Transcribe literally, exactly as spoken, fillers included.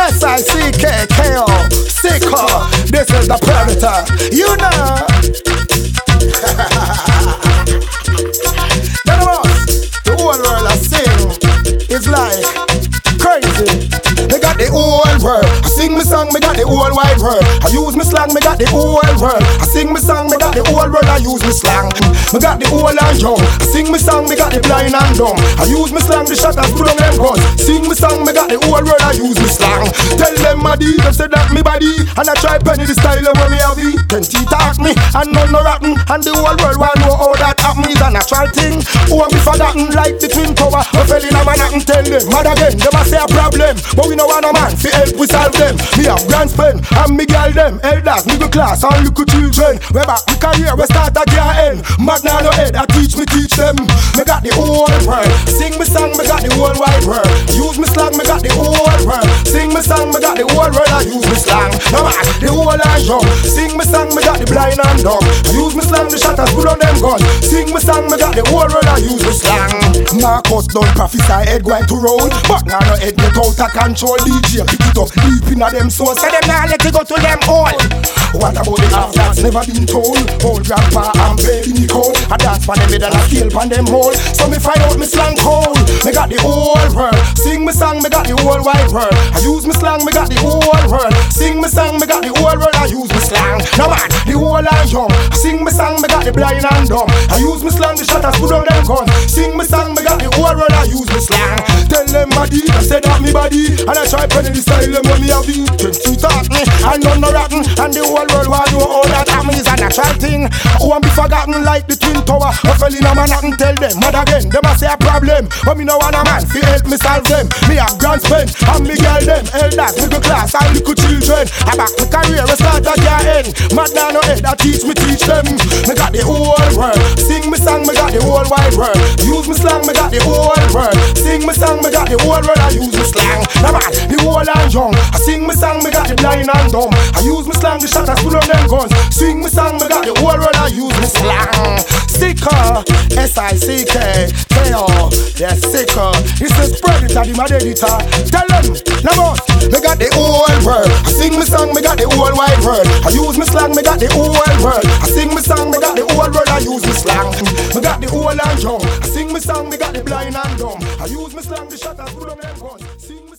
S I C K K O, Sicker. This is the Predator. You know. None of us, the whole world I sing. It's like crazy. Me got the whole world. I sing me song, me got the whole wide world. I use me slang, me got the whole world. I sing me song, me got the whole world. I use me slang. Me got the whole and young. I sing me song, me got the blind and dumb. I use me slang, the shatters put on them guns. Sing me song, me got the whole world. I use me slang. Tell them my D, them say that me body. And I try penny the style of where me have it. Plenty talk me, and none no rotten. And the whole world want know how that happen is a natural thing. Who want me forgotten like the twin tower. I fell in a man and tell them, mad again, them a say a problem. But we no want no man fi help we solve them. Me have grand spend and me girl them elders, middle class and little children. We back we career, we start at your end. Mad now no head, I teach me teach them. Me got the whole world. Sing me song, me got the whole wide world. Use me slang, me got the whole world. Sing me song, me got the whole world. I use me slang. No man, the whole and young. Sing me song, me got the blind and dumb. I use me slang, the shatters put on them guns. Sing me song, me got the whole world. I use me slang. Marcus done prophesy head going to roll, but now no head get out of control. D J pick it up deep inna them souls. Say them now let it go to them all. What about the half that's never been told? Old grandpa and baby Nicole, I dance for them and I scale pan them whole. So me find out me slang cold. Me got the whole world. Sing me song, me got the whole wide world. I use me slang, me got the whole world. Sing me song, me got the whole world. I use me slang. No man, the whole and young. Sing me song, me got the blind and dumb. I use me slang, the shatters put on them guns. Sing me song, me got the whole world. I use me slang. Tell them my D, I say that me body, and I try penny the style them when me have it. Twenty talk me, and none no rotten, and the whole world want know all that happen is a natural thing. Who want be forgotten like the twin tower? I fell in a man and tell them, mad again, them a say a problem, but me no want a man fi help me solve them. Me have grand spend, and me girl them elders, middle class and little children. I back me career, we start at your end. Mad now no head, I teach me teach them. Me got the whole world. Sing me song, me got the whole wide world. Use me slang, me got the whole world. Sing me song, me got the whole world. I use me slang. No man, the whole and young. I sing me song, me got the blind and dumb. I use me slang, the shatters full of them guns. Sing me song, me got the whole world. I use me slang. Sicker, S I C K K O, yeah, sicker. This is Predator, the mad editor. Tell them, no more. Me got the whole world. I sing me song, me got the whole wide world. I use me slang, me got the whole world. I sing me song, me got the whole world. I use me slang. Me got the whole and young. I sing me song, me got the blind and dumb. I use me slang, the shatters full of them guns. Sing me